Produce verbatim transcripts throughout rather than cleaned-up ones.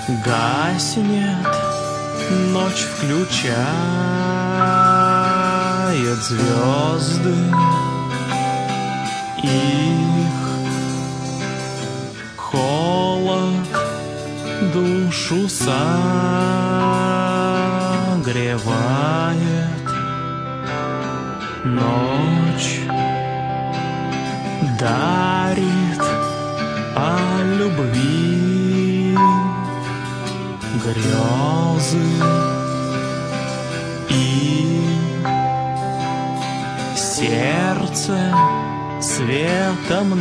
Гаснет, ночь включает звезды, их холод душу согревает. Ночь дарит о любви грезы и сердце светом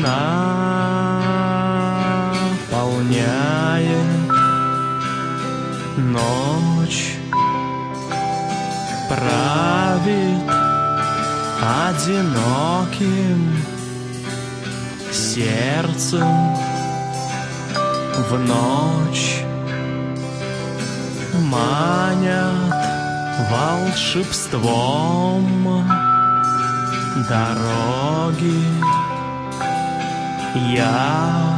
наполняет. Ночь правит одиноким сердцем. В ночь манят волшебством дороги. Я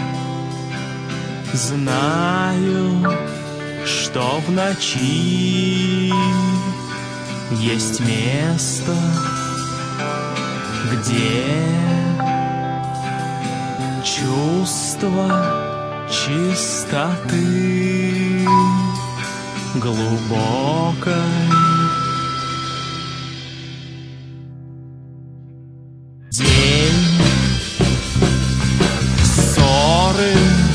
знаю, что в ночи есть место, где чувство чистоты глубокой. День, ссоры,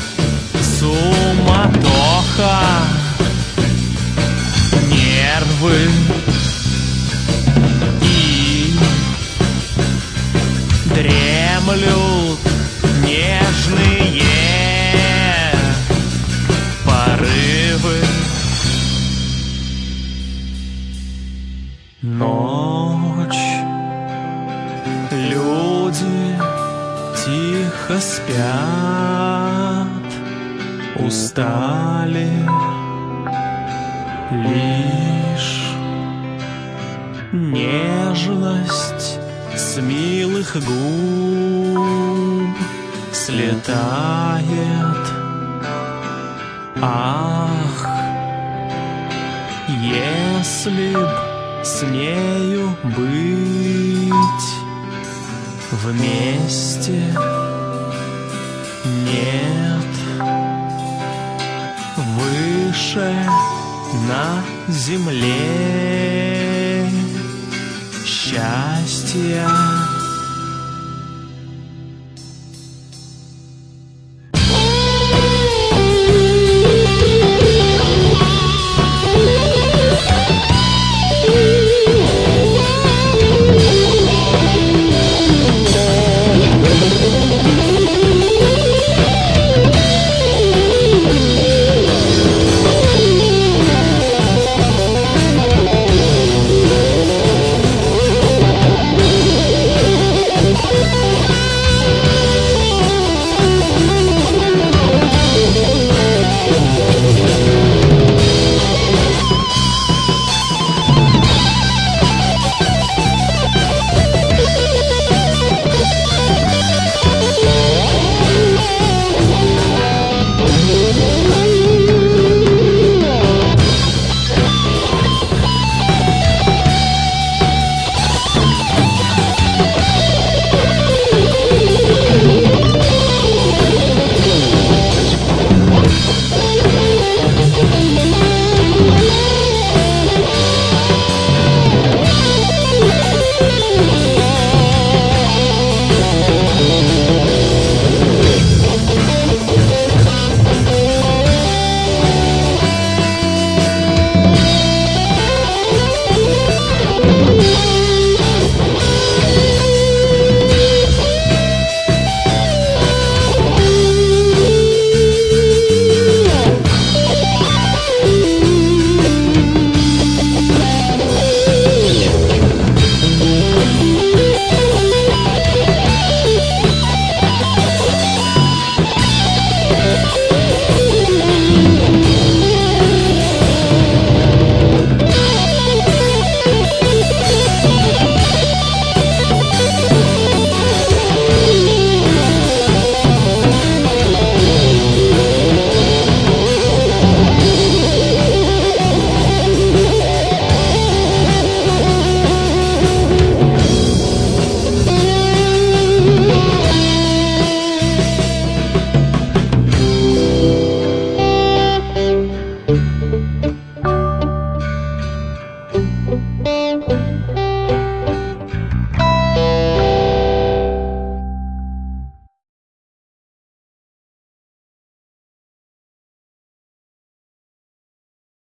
суматоха, нервы и дремлют нежные порывы. Ночь, люди тихо спят, устали, лишь нежность с милых губ слетает. Ах, если б с нею быть вместе, нет выше на земле счастья.